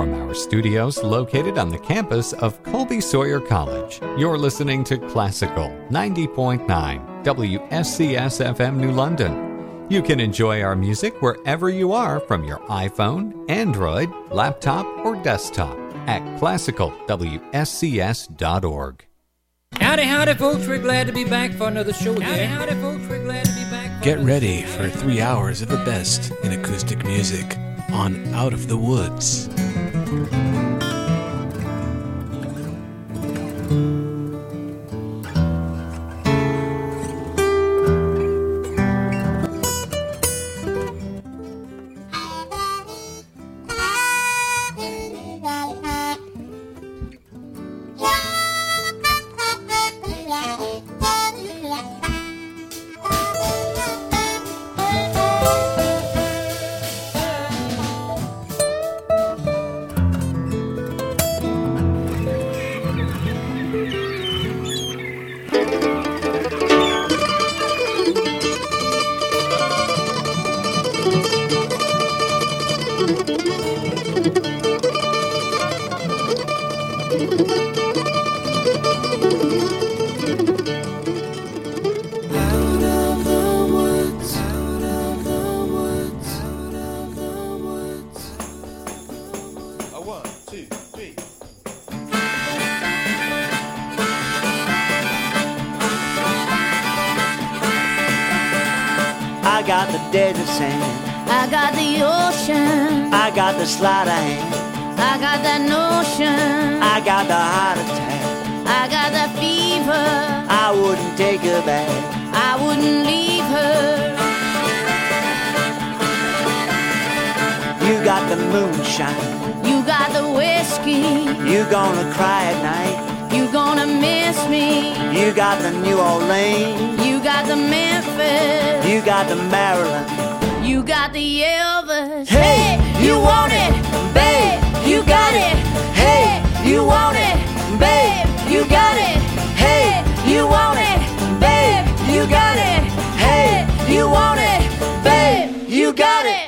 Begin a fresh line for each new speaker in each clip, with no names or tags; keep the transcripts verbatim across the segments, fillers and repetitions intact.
from our studios located on the campus of Colby Sawyer College. You're listening to Classical ninety point nine W S C S F M New London. You can enjoy our music wherever you are from your iPhone, Android, laptop, or desktop at classical w s c s dot org.
Howdy, howdy, folks. We're glad to be back for another show again. Howdy, howdy, folks. We're glad to be back for
Get ready for three hours of the best in acoustic music on Out of the Woods.
I got the desert sand,
I got the ocean,
I got the sleight of hand,
I got that notion,
I got the heart attack,
I got that fever,
I wouldn't take her back,
I wouldn't leave her.
You got the moonshine,
You got the whiskey,
you gonna cry at night,
you gonna miss me.
you got the New Orleans,
You got the Memphis,
you got the Maryland.
you got the Elvis.
Hey, you want it, babe, you got it. Hey, you want it, babe, you got it. Hey, you want it, babe, you got it. Hey, you want it, babe, you got it.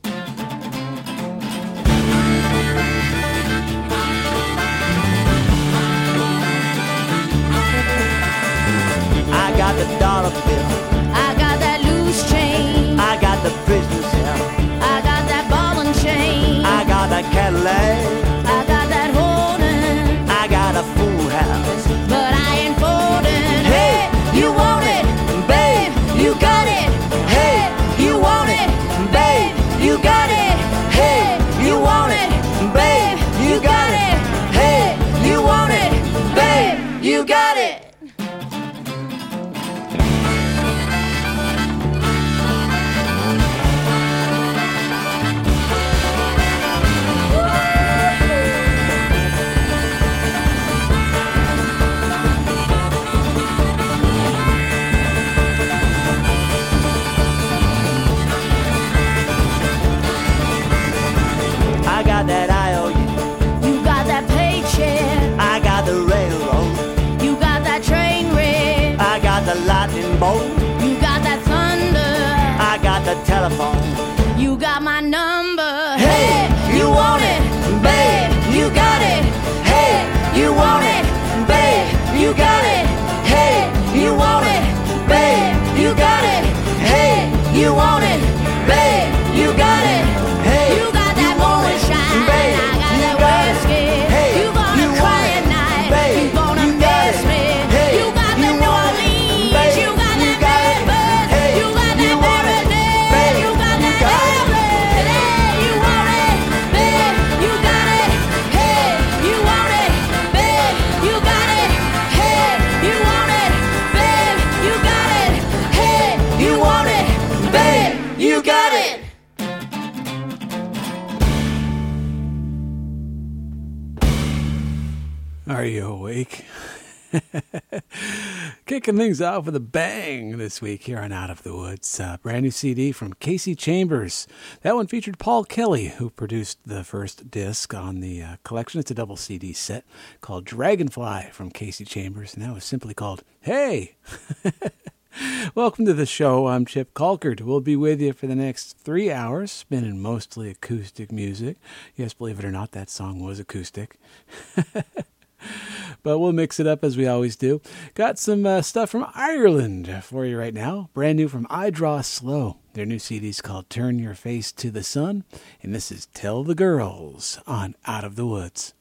I got the dollar bill,
I got that loose change,
I got the prison cell,
I got that ball and chain,
I got that Cadillac,
I got that holding,
I got a fool house.
but I ain't folding.
Hey, you want it, babe, you got it. Hey, you want it, babe, you got it. Hey, you want it, babe, you got it. Hey, you want it, babe, you got it. I got that I O U,
You got that paycheck,
I got the railroad,
you got that train wreck,
I got the lightning bolt,
you got that thunder,
I got the telephone.
you got my number.
Hey, you want it, babe, you got it. Hey, you want it, babe, you got it. Hey, you want it, babe, you got it. Hey, you want it, babe, you got it. Hey,
You got that moonshine,
babe,
I got
you
that
got it.
whiskey.
Hey,
You gonna
you
cry
want
at
it,
night,
babe,
you gonna
you got
miss
it.
me.
Hey,
You got
you
that New
want it,
Orleans,
babe,
you got
you
that
got it.
Memphis,
Hey,
you got
you
that
want it,
Maryland,
babe,
you got
you
that
got it.
Elvis. Hey, you want it, babe, you got it. Hey, you want it, babe, you got it. Hey, you want it, babe, you got it.
Hey, you want it, babe, you got it.
Are you awake? Kicking things off with a bang this week here on Out of the Woods. Uh, brand new C D from Casey Chambers. That one featured Paul Kelly, who produced the first disc on the uh, collection. It's a double C D set called Dragonfly from Casey Chambers, and that was simply called Hey! Welcome to the show. I'm Chip Colkert. We'll be with you for the next three hours, spinning mostly acoustic music. Yes, believe it or not, that song was acoustic. But we'll mix it up as we always do. Got some uh, stuff from Ireland for you right now. Brand new from I Draw Slow. Their new C D's called Turn Your Face to the Sun. And this is Tell the Girls on Out of the Woods.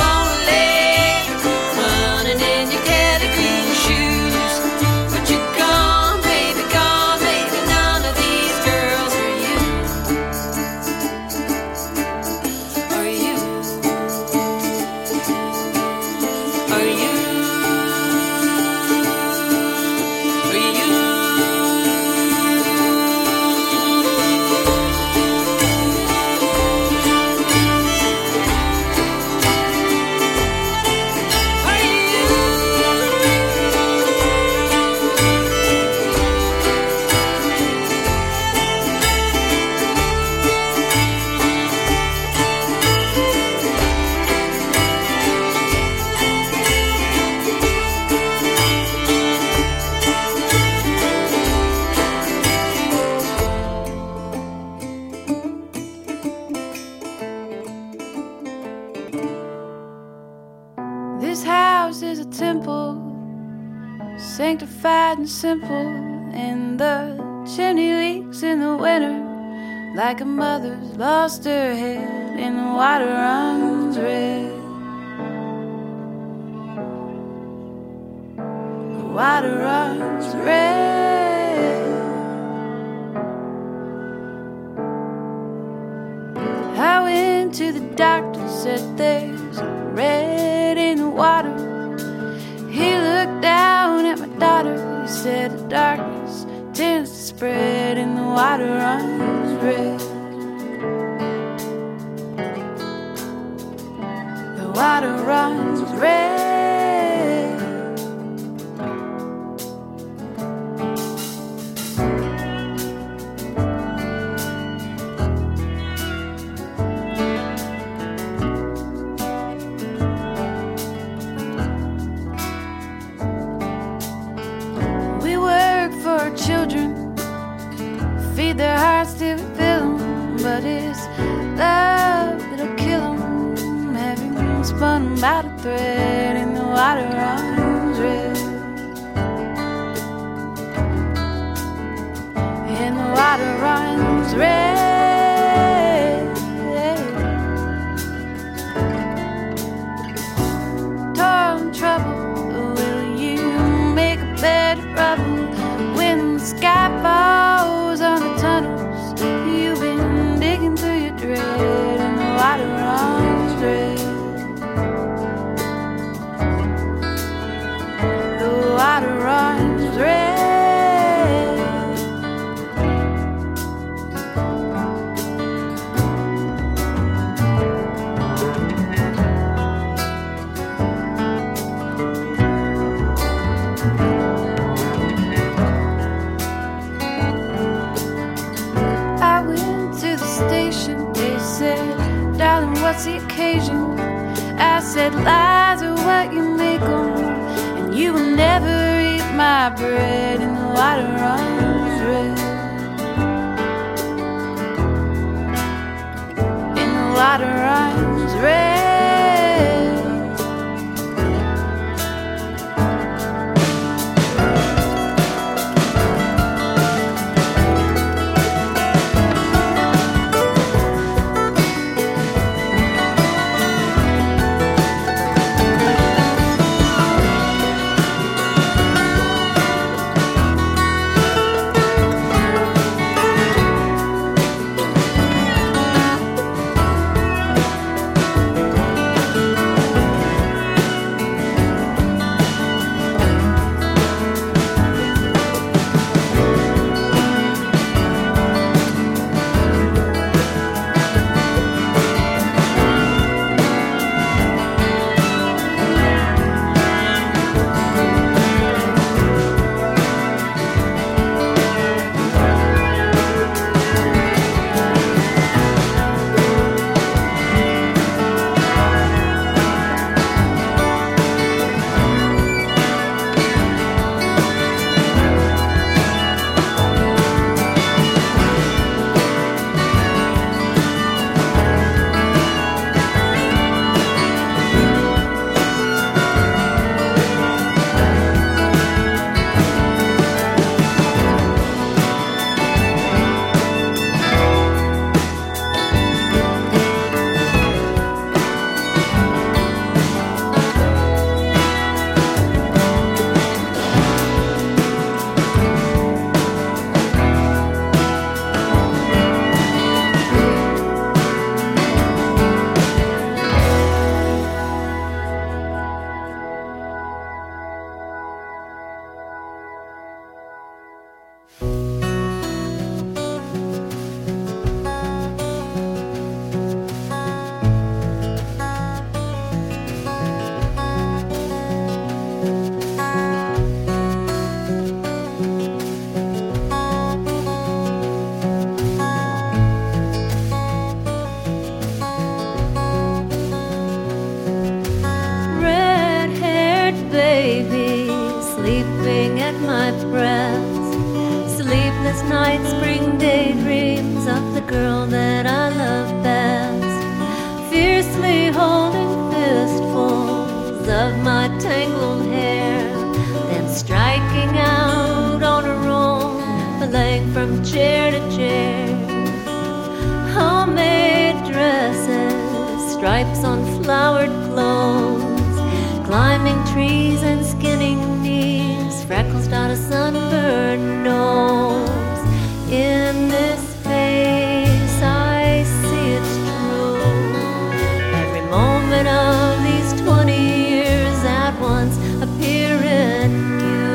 Running in your Kelly green shoes, but you're gone.
sanctified and simple, and the chimney leaks in the winter like a mother's lost her head, and the water runs red. The water runs red. I went to the doctor, said there's red in the water. He looked down at my daughter, he said the darkness tends to spread and the water runs red. The water runs red. Children feed their hearts to fill them, but it's love that'll kill them. Having spun about a thread and the water runs red, and the water runs red. Toil and trouble, will you make a bed of rubble? When the sky falls on the tunnels you've been digging through your dread, and the water runs red. The water runs red. What's the occasion? I said lies are what you make them, and you will never eat my bread, and the water runs red, and the water runs red.
nights bring daydreams of the girl that I love best, fiercely holding fistfuls of my tangled hair, then striking from chair to chair. Homemade dresses, stripes on flowered clothes, climbing trees and skinning knees, freckles dot a sunburned nose. In this face I see it's true. Every moment of these twenty years at once appear in you.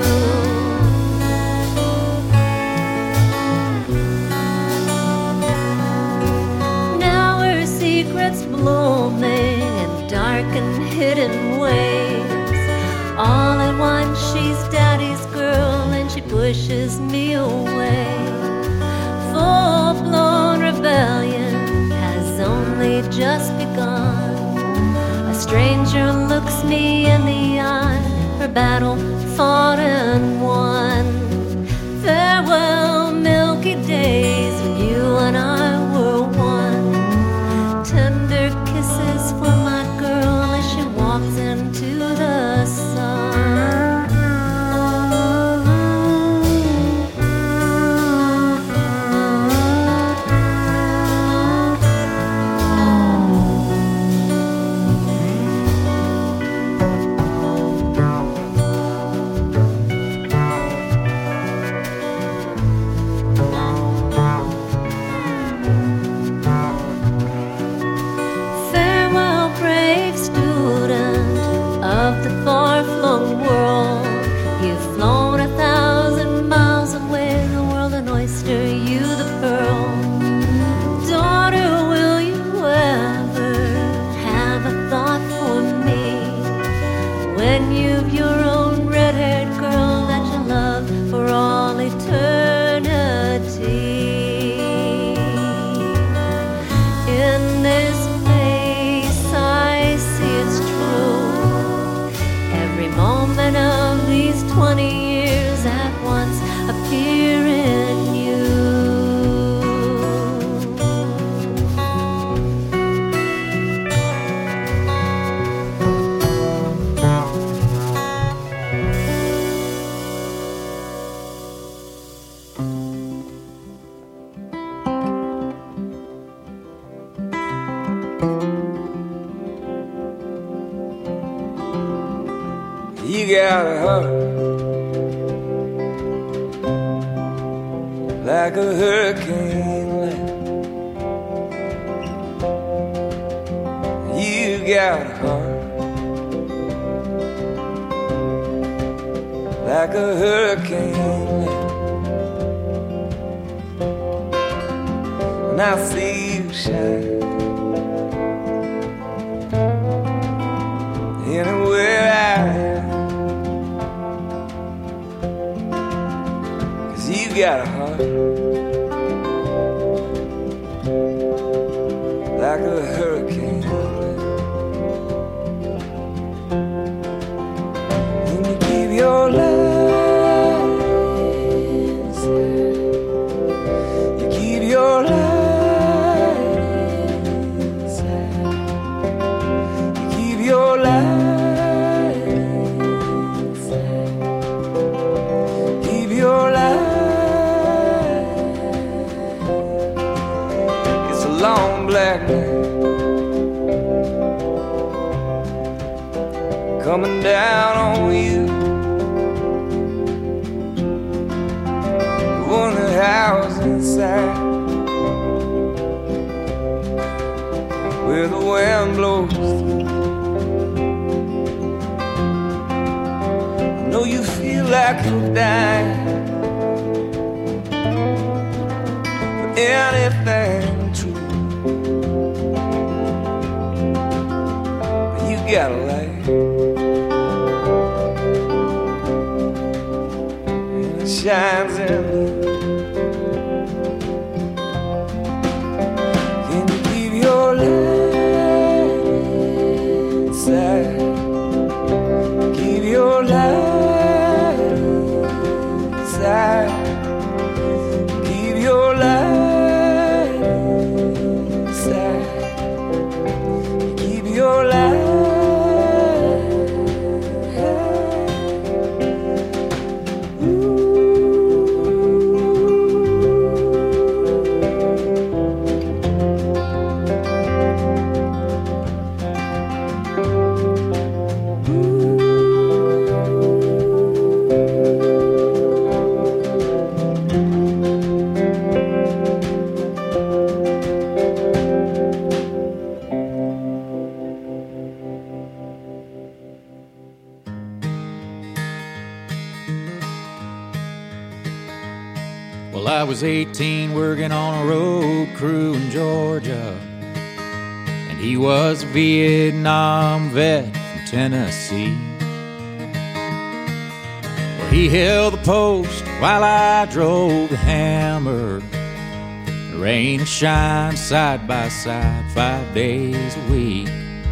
Now her secrets blooming in dark and hidden ways. All at once she's daddy's girl and she pushes me away. Full-blown rebellion has only just begun. A stranger looks me in the eye, her battle fought and won. Farewell, milky days when you and I were one. Tender kisses for my girl as she walks into the sun.
You got a heart like a hurricane land. You got a heart like a hurricane land. And I see you shine anywhere I am. You got a heart like a hurricane. And you keep your light inside. You keep your light inside. You keep your light inside. Keep your light. Long black night coming down on you. One of the houses inside where the wind blows through. I know you feel like you're dying for anything true. You got a light, and it shines in me. Can you keep your light inside? Keep your light inside. Keep your light
Well, I was eighteen working on a road crew in Georgia, and he was a Vietnam vet from Tennessee. Well, he held the post while I drove the hammer. The rain and shine side by side five days a week.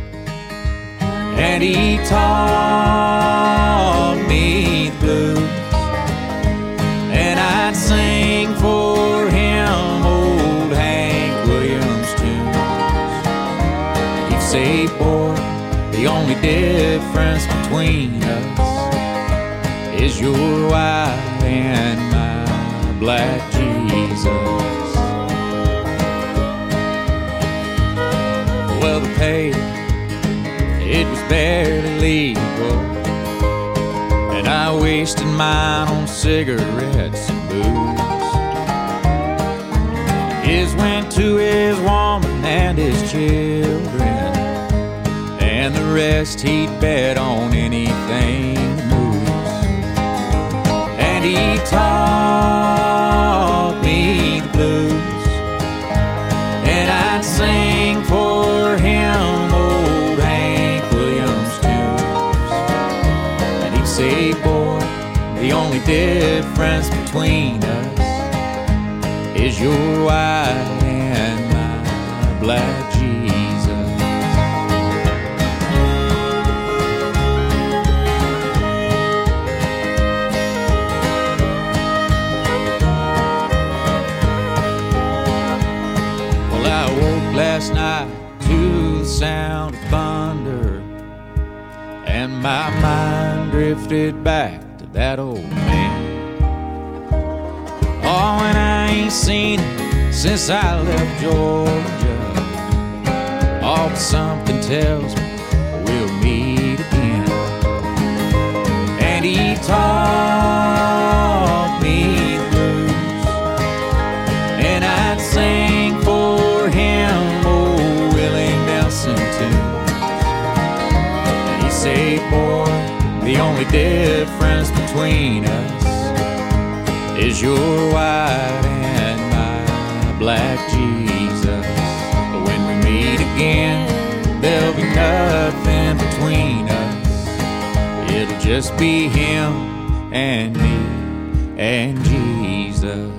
And he taught me the blues, and I'd sing for him old Hank Williams tunes. He'd say, boy, the only difference between us is your white and my black Jesus. Well, the pay, it was barely legal, and I wasted mine on cigarettes and booze. His went to his woman and his children, and the rest he'd bet on anything that moves. And he taught me the blues, and I'd sing for him old Hank Williams tunes. And he'd say, boy, the only difference between us is your white and my black Jesus. Well, I woke last night to the sound of thunder, and my mind drifted back to that old man. Oh, and I ain't seen him since I left Georgia. Oh, but something tells me we'll meet again. And he taught me the blues, and I'd sing for him old Willie Nelson tunes. And he'd say, boy, the only difference between us is your white and my black Jesus. But when we meet again, there'll be nothing between us. It'll just be him and me and Jesus.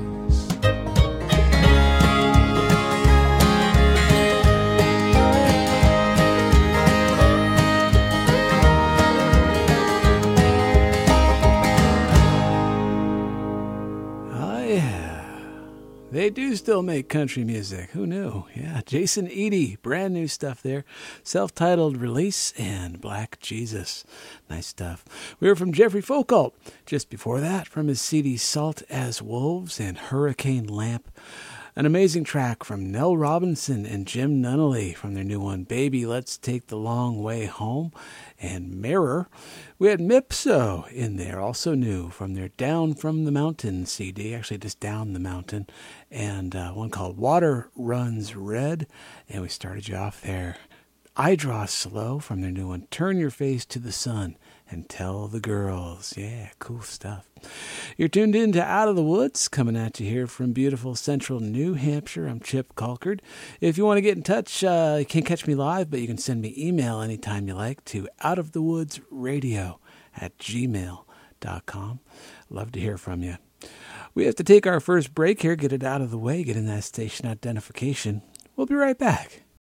They do still make country music. Who knew? Yeah, Jason Eady, brand new stuff there. Self-titled release and Black Jesus. Nice stuff. We were from Jeffrey Folkalt. Just before that, from his C D Salt as Wolves and Hurricane Lamp. An amazing track from Nell Robinson and Jim Nunnally from their new one, Baby, Let's Take the Long Way Home, and Mirror. We had Mipso in there, also new from their Down from the Mountain C D, actually just Down the Mountain, and uh, one called Water Runs Red, and we started you off there. I Draw Slow from their new one, Turn Your Face to the Sun and Tell the Girls. Yeah, cool stuff. You're tuned in to Out of the Woods, coming at you here from beautiful central New Hampshire. I'm Chip Colkard. If you want to get in touch, uh, you can't catch me live, but you can send me email anytime you like to outofthewoodsradio at gmail dot com. Love to hear from you. We have to take our first break here, get it out of the way, get in that station identification. We'll be right back.